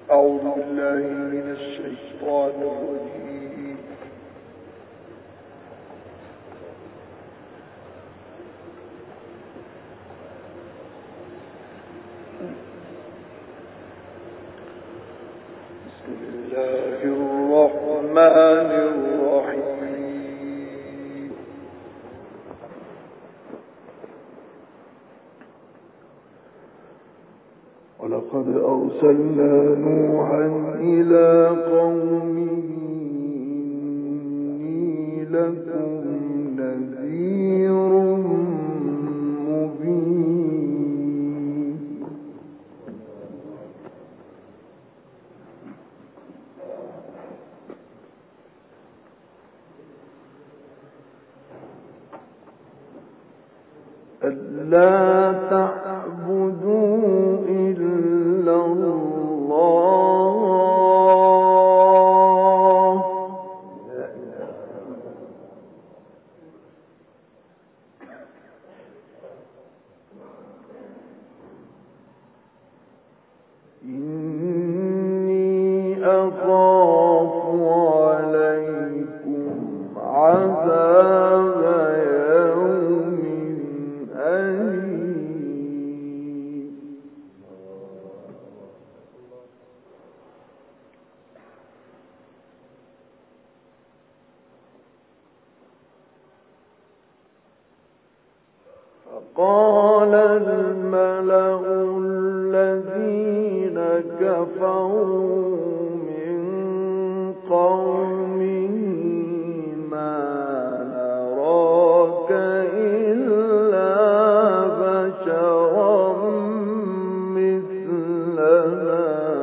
أعوذ بالله من الشيطان الرجيم. بسم الله الرحمن الرحيم. ولقد أرسلنا نوحا إلى قومه إني لكم نذير مبين. ألا تعبدوا إلا الله إني أخاف عليكم عذاب يوم أليم. فقال الملأ الذين كفروا من قومه ما نراك إلا بشرا مثلنا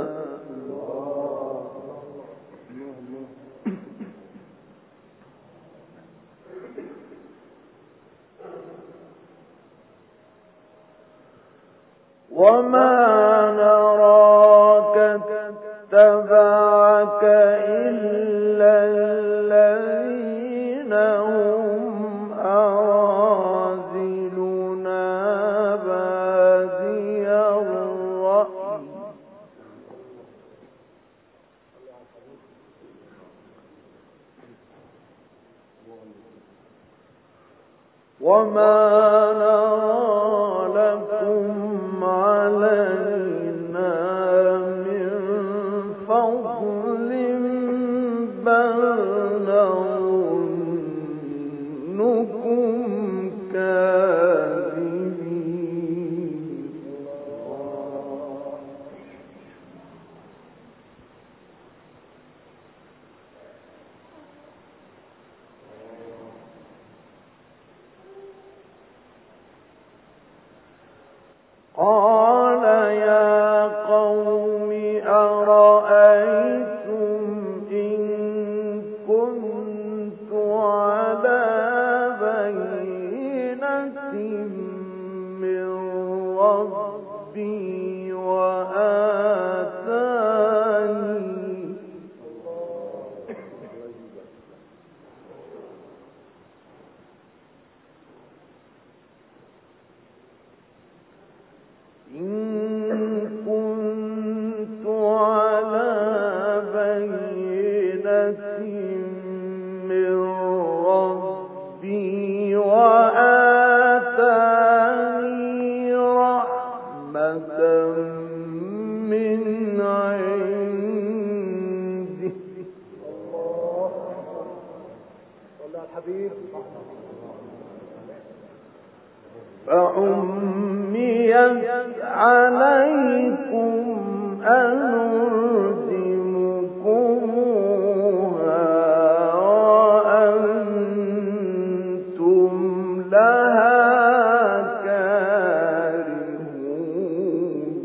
وما نراك اتبعك إلا الذين هم أراذلنا بادي الرأي وما نرى لكم علينا من فضل بل نظنكم كاذبين. قال يا قوم أرأيتم إن كنت على بينة من ربي وآتاني رحمة من عنده فعميت عليكم أنلزمكموها وأنتم لها كارهون.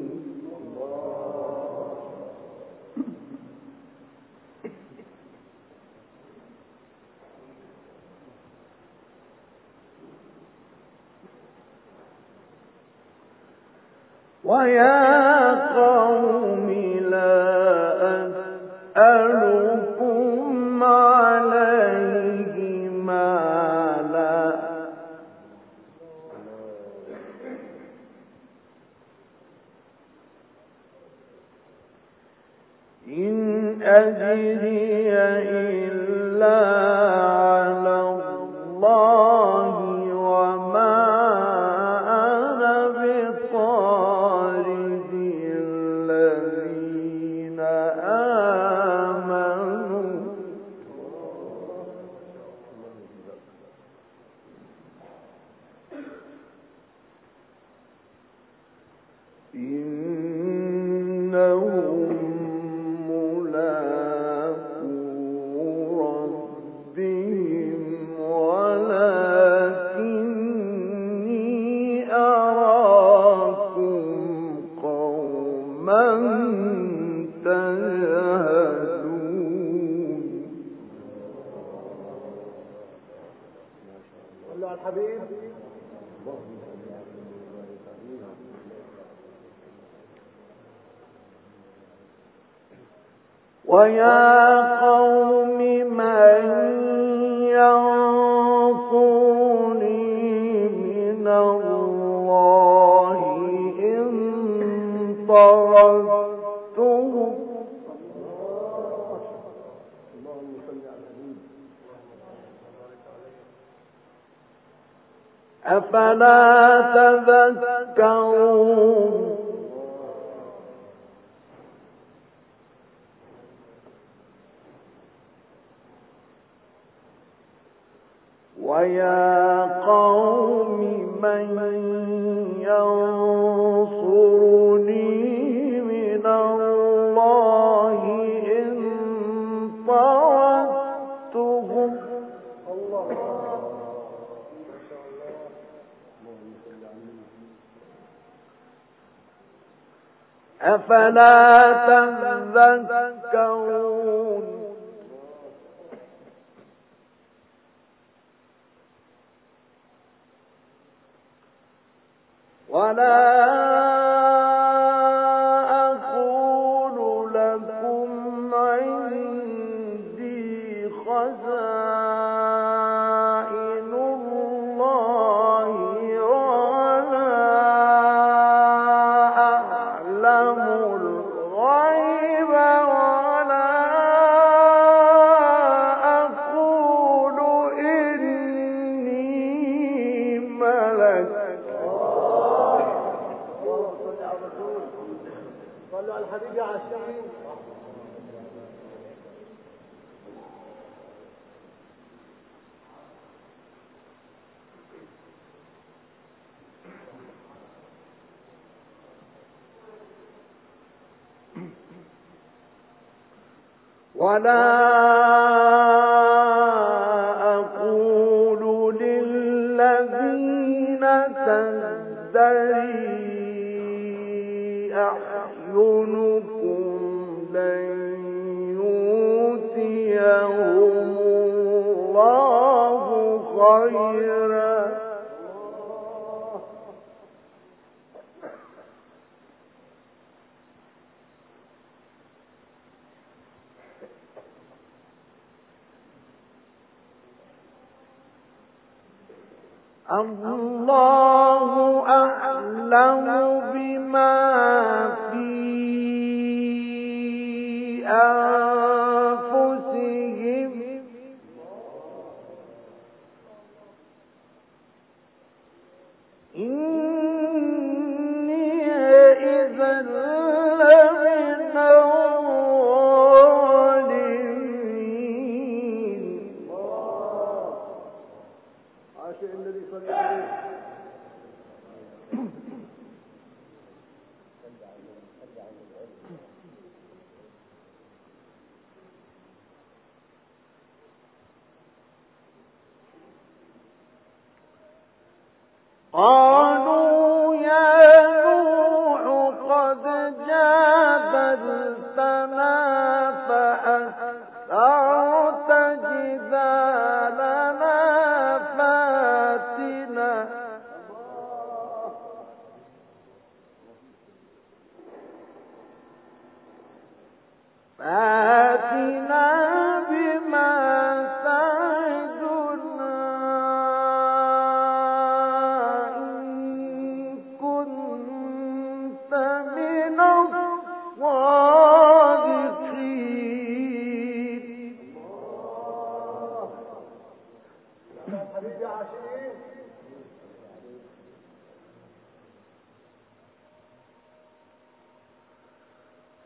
ويا قوم لا أسألكم عليه مالا إن أجري إلا على الله وما أنا بطارد الذين آمنوا إنهم ملاقو ربهم ولكني أراكم قوما تجهلون. صلوا على الحبيب. ويا قوم من ينصرني من الله إن طردتهم أفلا تذكرون. ويا قوم من ينصرني من الله إن طردتهم أفلا تذكرون. ولا أقول لكم عندي خزائن الله ولا أعلم الغيب ولا أقول إني ملك. صلوا على الحبيب يا عشاقين. ولا أقول للذين تزدري أعينكم لن يؤتيهم الله خيرا الله أعلم بما في أنفسهم إني إذا لمن الظالمين. عاشق النبي صلى الله عليه وسلم. قالوا يا نوح قد جادلتنا فأكثرت جدالنا فاتنا بما تعدنا إن كنت من الصادقين.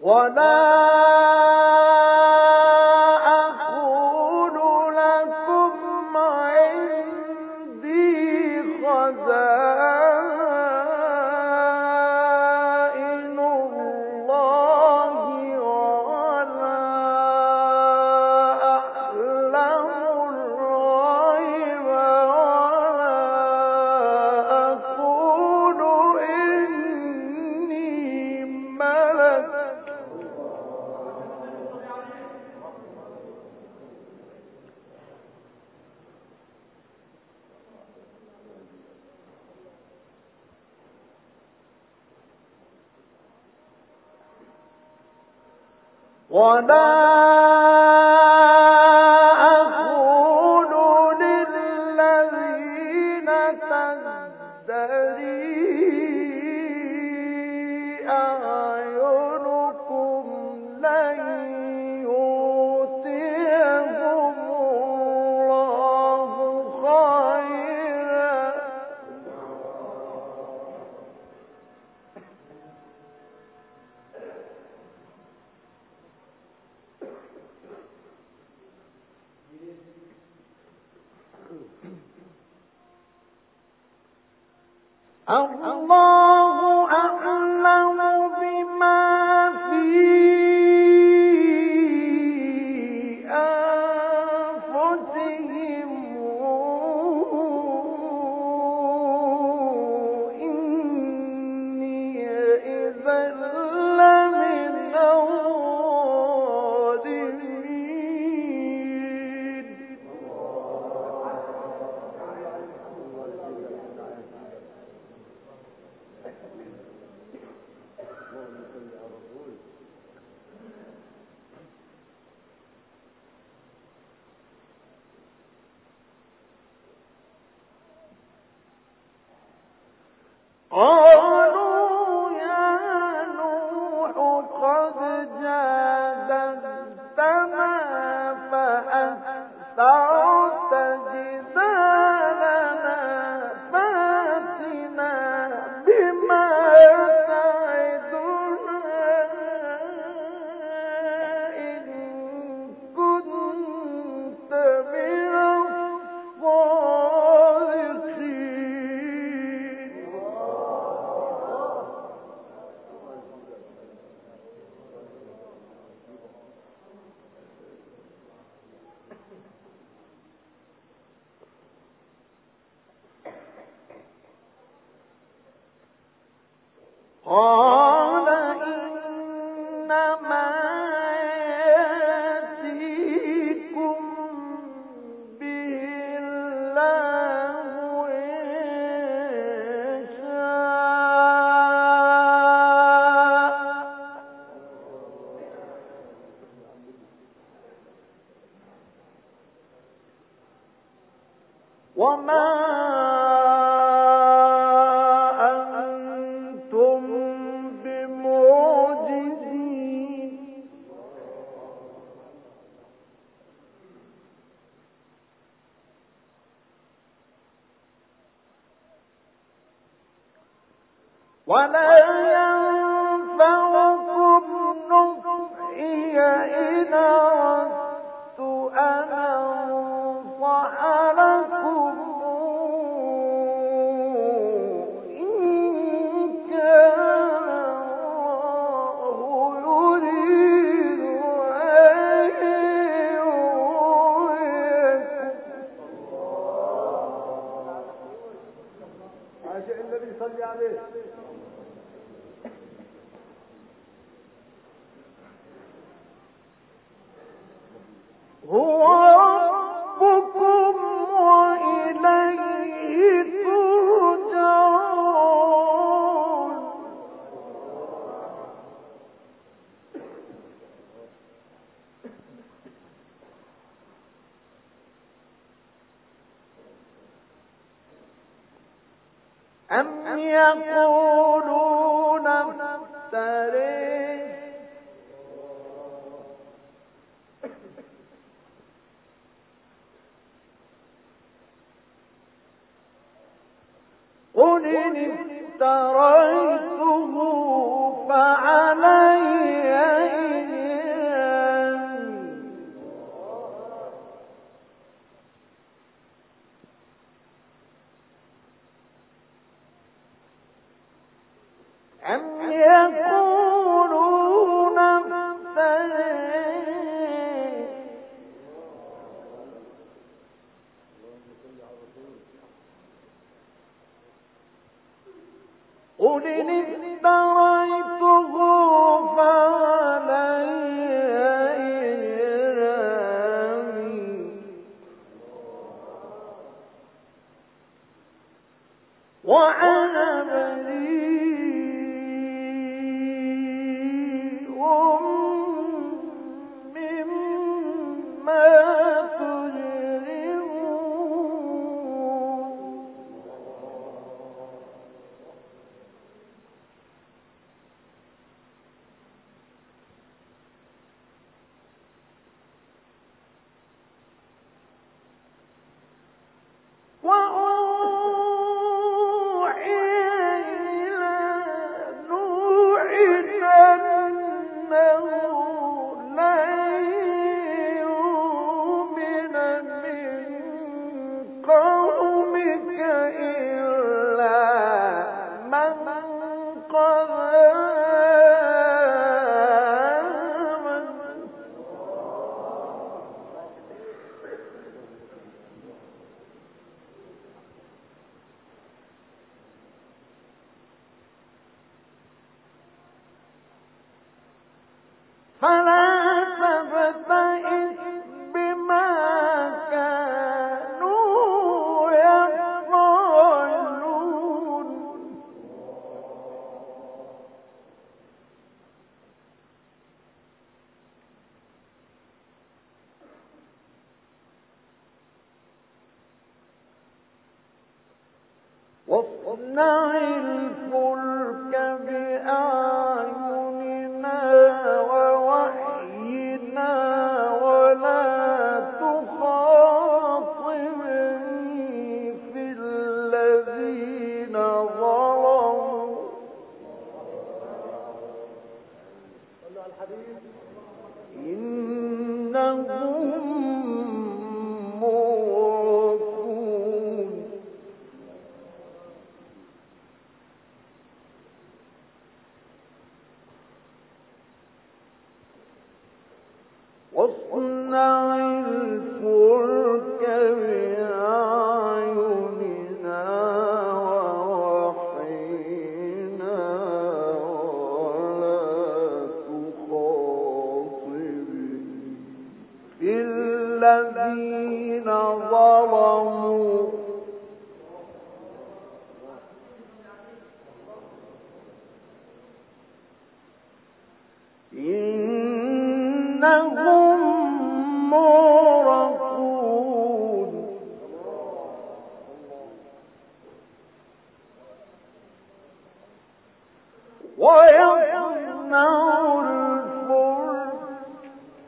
الله أعلم بما في أنفسهم إني إذا لمن الظالمين. قالوا يا نوح قد جادلتنا فأكثرت جدالنا فأتنا بما تعدنا إن كنت من الصادقين. قال إنما يأتيكم به الله إن شاء وما أنتم بمعجزين. ولا ينفعكم نصحي إن أردت أن أنصح لكم إن كان الله يريد أن يغويكم. عاشق النبي صلى عليه. هو ربكم وإليه ترجعون. أم يقولون افتريه قل إن افتريته فعلي افتريته فعلي إجرامي وأنا بريء مما تجرمون وأوحي إلى نوح أنه لن يؤمن من قومك إلا من قد آمن فلا تبتئس بما كانوا يفعلون واصنع الفلك بأعيننا ووحينا ولا تخاطبني في الذين ظلموا صلوا على الحبيب. إنهم مغرقون واصنع الفلك بأعيننا ووحينا ولا تخاطبني في الذين ظلموا إنهم مغرقون ويصنع الفلك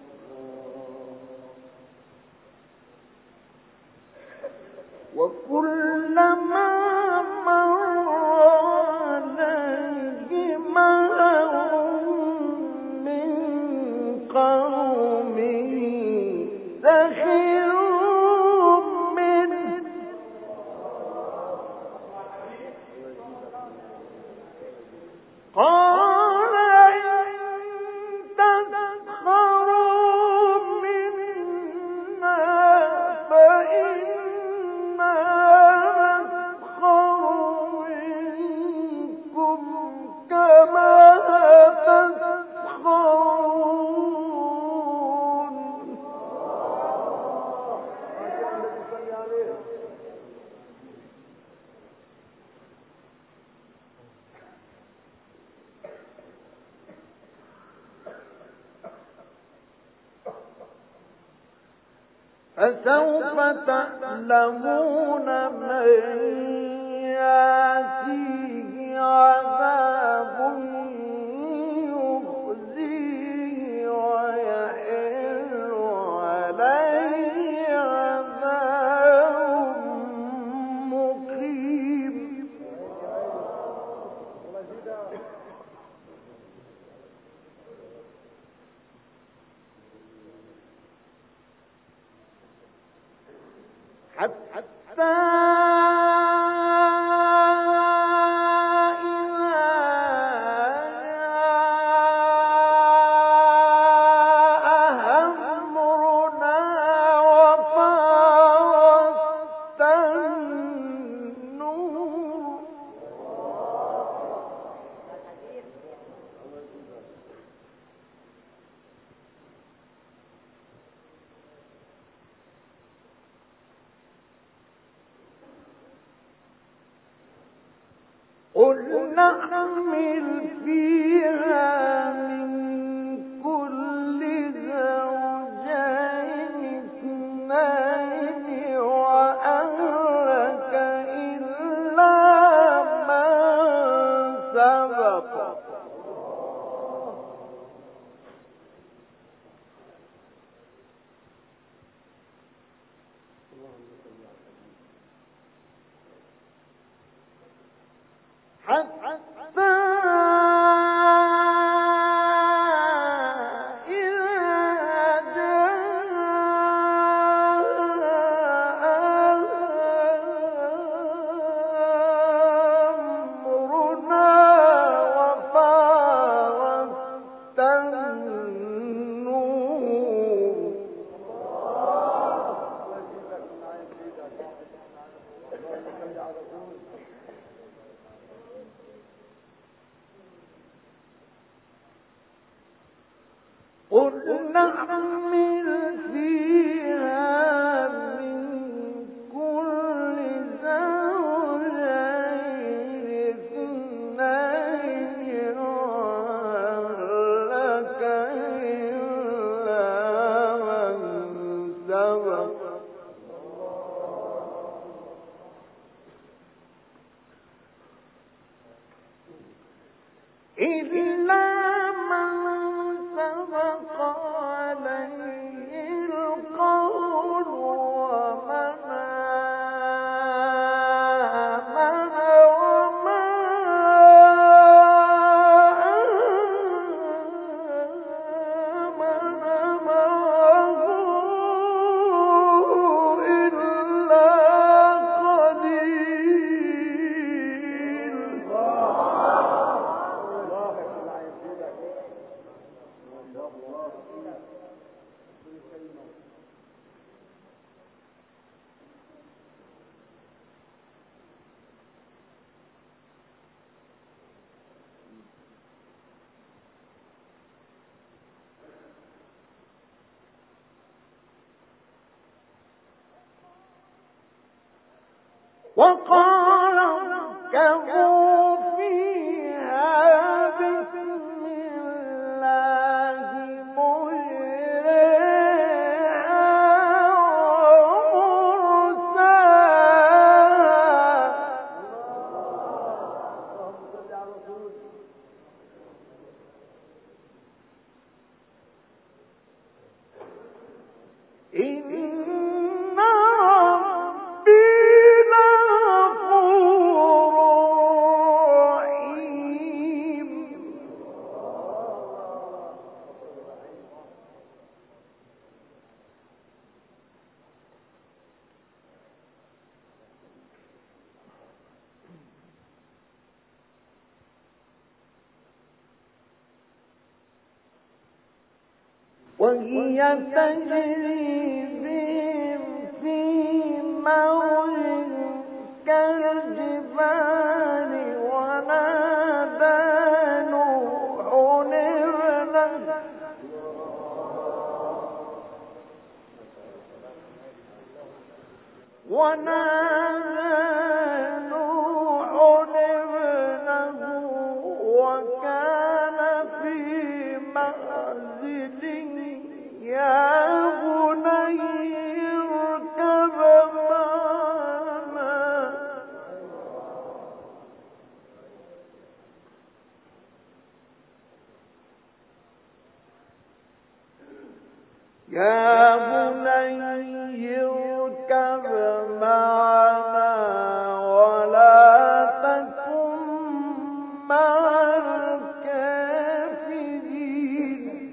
وكلما مر عليه ملأ من قومه سخروا منه قال إن تسخروا منا فإنا نسخر منكم كما تسخرون الذي صلي عليه. فسوف تعلمون من يأتيه عذاب يخزيه ويحل عليه عذاب مقيم الله يزيدك. حتى نحمل فيها من كل زوجين اثنين وأهلك إلا من سبق حتى قل نحمل فيها من كل زوجين اثنين وأهلك إلا من سبق إلا سبق عليه القول ومن آمن وما آمن معه إلا قليل وقال اركبوا فيها بسم الله مجريها ومرساها إن ربي لغفور رحيم وهي تجري بهم في موج كالجبال ونادى نوح ابنه وكان في منزل يا بني اركب معنا ولا تكن مع الكافرين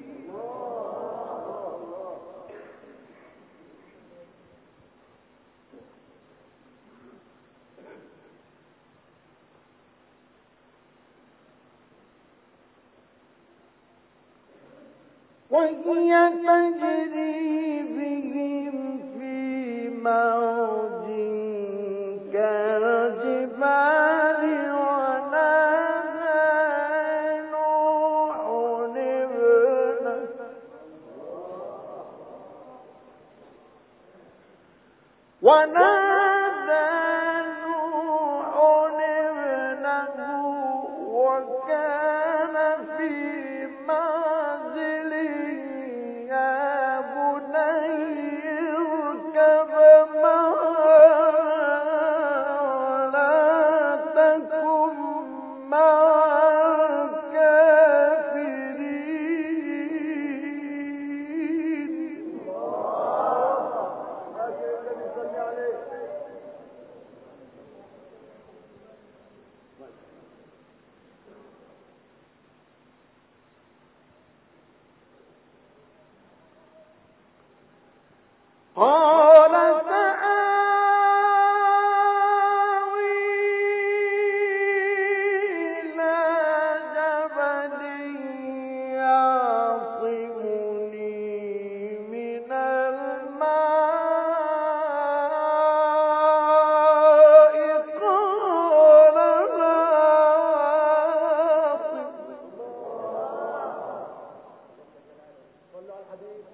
وهي تجري بهم في موج كالجبال ونادى نوح ابنه الحديث.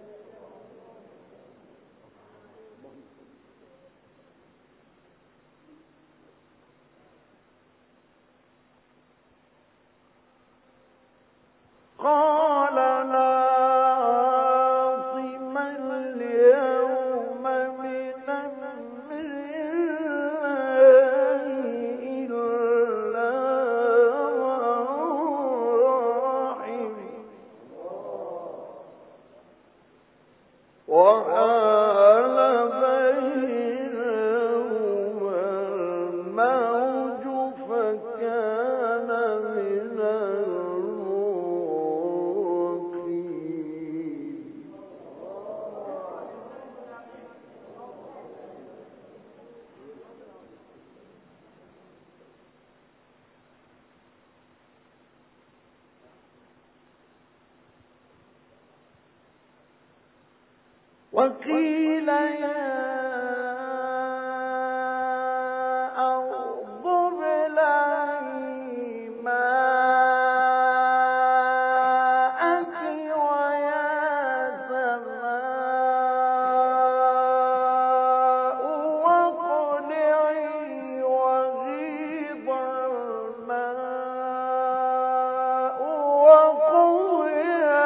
قال لا عاصم اليوم من أمر الله إلا من رحم وحال بينهما الموج فكان من المغرقين وقيل يا أرض ابلعي ماءك ويا سماء واقلعي وغيض الماء وقضي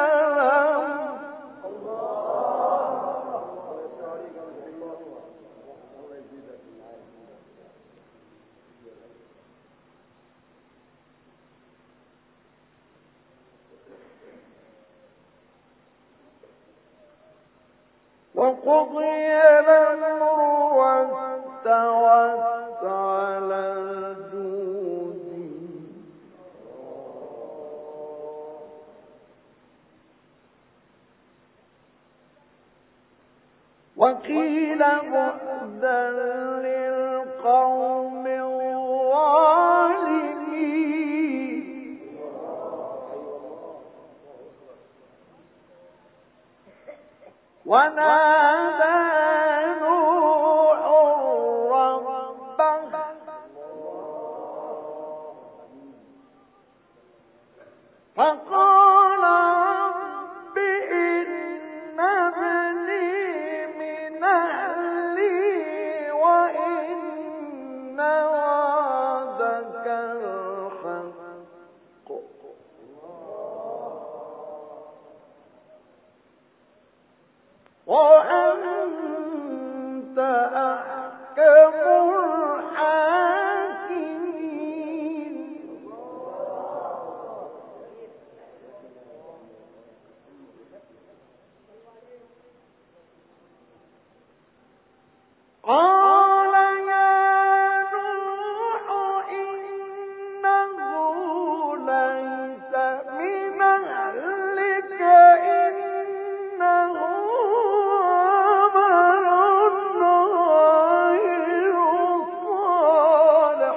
الأمر واستوت على الجود وقيل بعدا للقوم الظالمين ونادى نوح ربه فقال رب إن ابني من أهلي وإن وعدك الحق وأنت أحكم الحاكمين قال يا نوح إنه ليس من أهلك إنه عمل غير صالح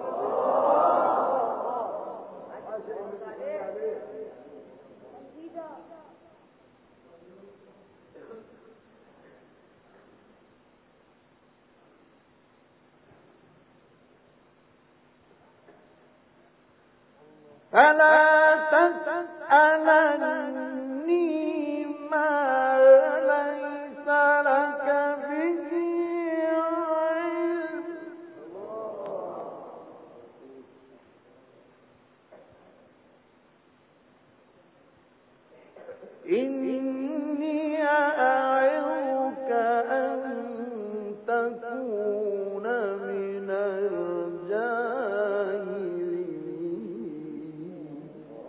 فلا تسألني ما ليس لك به علم إني أعظك أن تكون من الجاهلين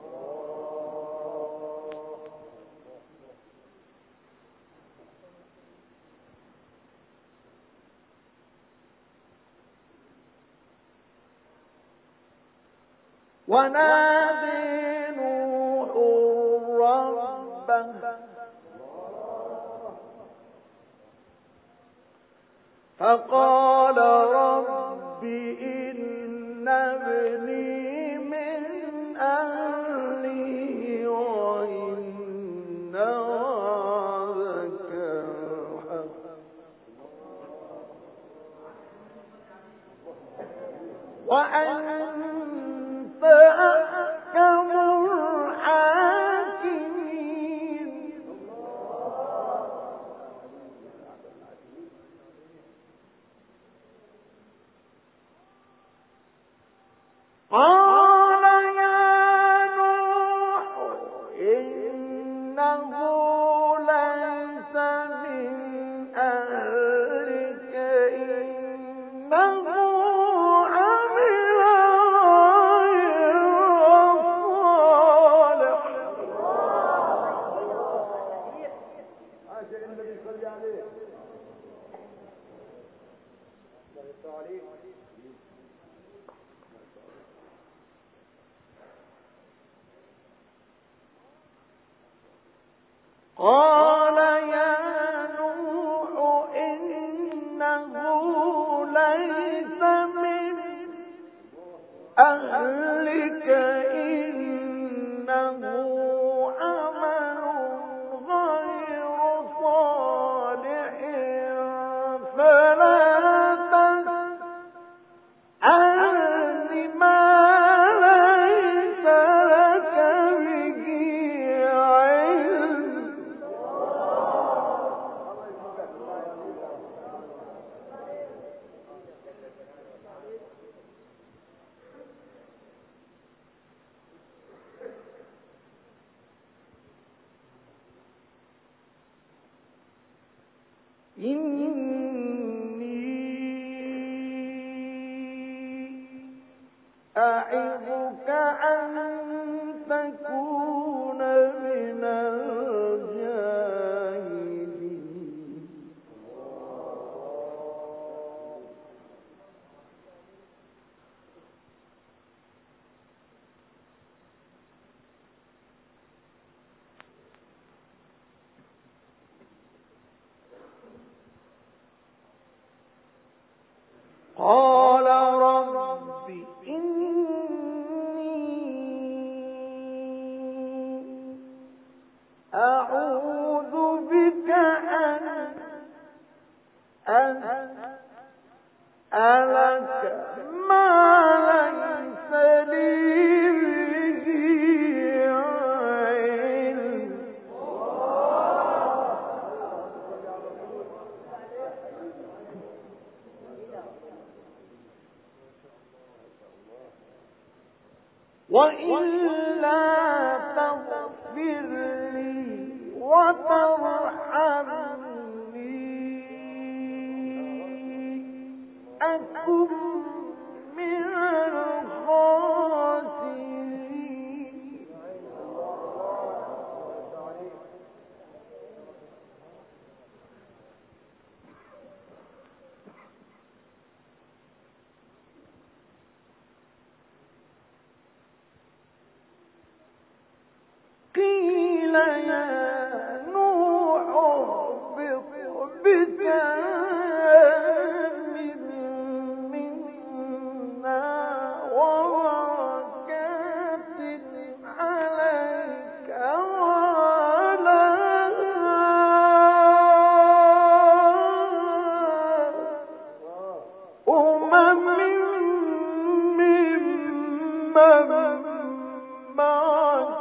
ونادي نوح ربه فقال رب إن ابني من أهلي وإن وعدك الحق وأنت أحكم الحاكمين ليس من أهلك إنه عمل غير صالح. عاش النبي صلى عليه. قال يا نوح إنه ليس من أهلك إنه عمل غير صالح فلا تسألن ما ليس لك به علم أعظك أن تكون من الجاهلين. قال رب أعوذ بك أن أسألك ما ليس لي به علم. وإلا تغفر لي وترحمني أكن من الخاسرين. قيل يا نوح اهبط بسلام منا وبركات عليك وعلى ممن معك.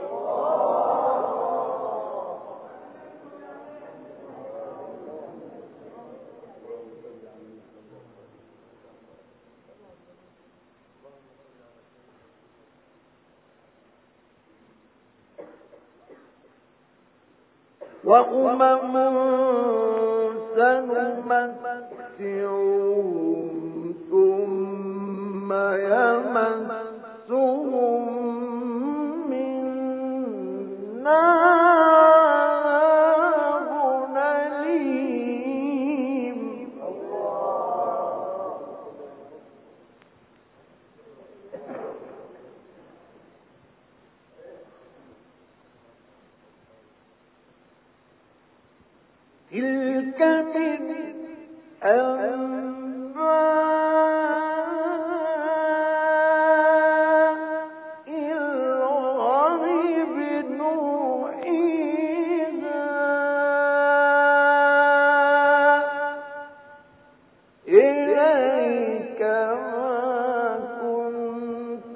وأمم سنمتعهم ثم يمسهم منا عذاب أليم. تلك من أنباء الغيب نوحيها إليك ما كنت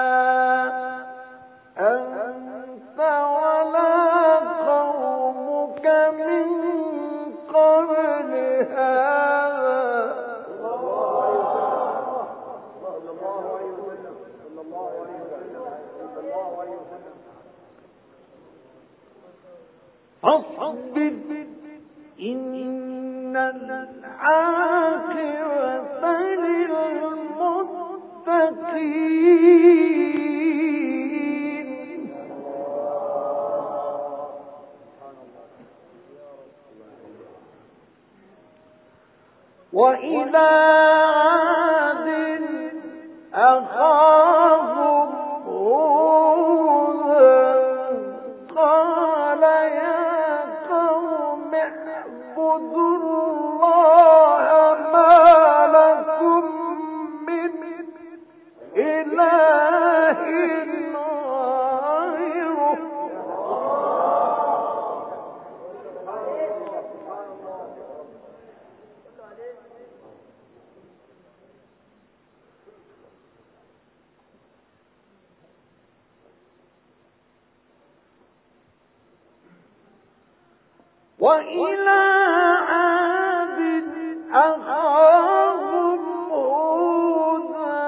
تعلمها أنت ولا قومك فاصبر إن العاقبة للمتقين. وإلى عاد أخاهم هودا قال يا قوم اعبدوا الله ما لكم من إله غيره. وإلى عاد أخاهم هودا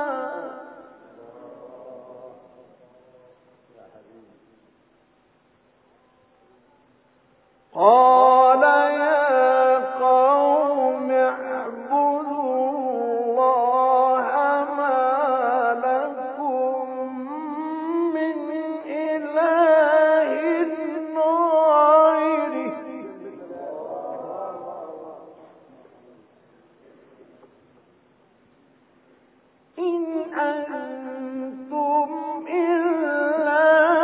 قال يا قوم اعبدوا الله ما لكم من إله غيره إن أنتم إلا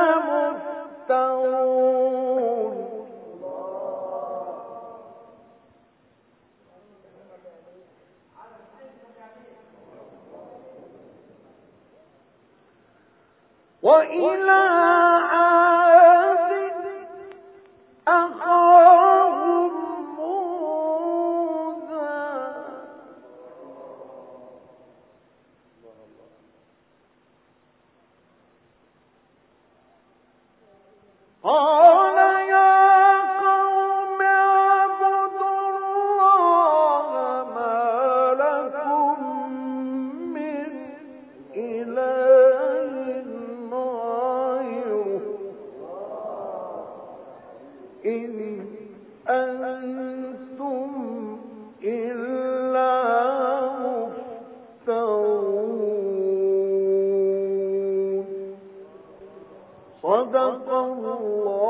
مفترون. وإلى عاد أخاهم هودا قال يا قوم اعبدوا الله ما لكم من إله غيره إن أنتم إلا مفترون. صدق الله